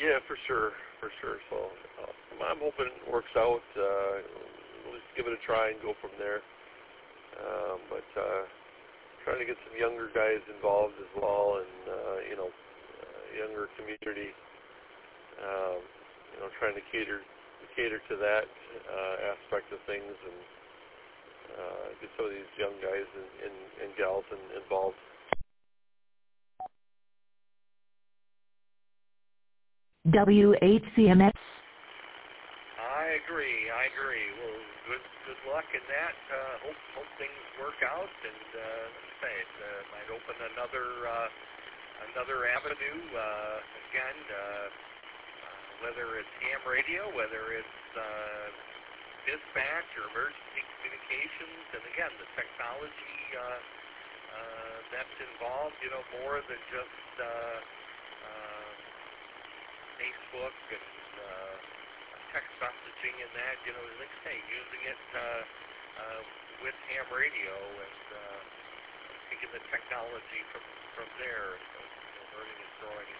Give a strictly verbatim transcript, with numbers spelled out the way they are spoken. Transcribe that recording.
Yeah, for sure, for sure. So uh, I'm hoping it works out. Uh, let's give it a try and go from there. Um, but uh, trying to get some younger guys involved as well, and uh, you know, uh, younger community. Um, you know, trying to cater cater to that uh, aspect of things, and uh, get some of these young guys and, and, and gals in, involved. W H C M X. I agree. I agree. Well, good good luck in that. Uh, hope hope things work out, and uh, let's say it uh, might open another uh, another avenue. Uh, again, uh, uh, whether it's ham radio, whether it's uh, dispatch or emergency communications, and again, the technology uh, uh, that's involved. You know, more than just uh, uh, Facebook and uh, text messaging and that, you know, like I say, using it uh, uh, with ham radio and uh, taking the technology from, from there, so, you know, learning and growing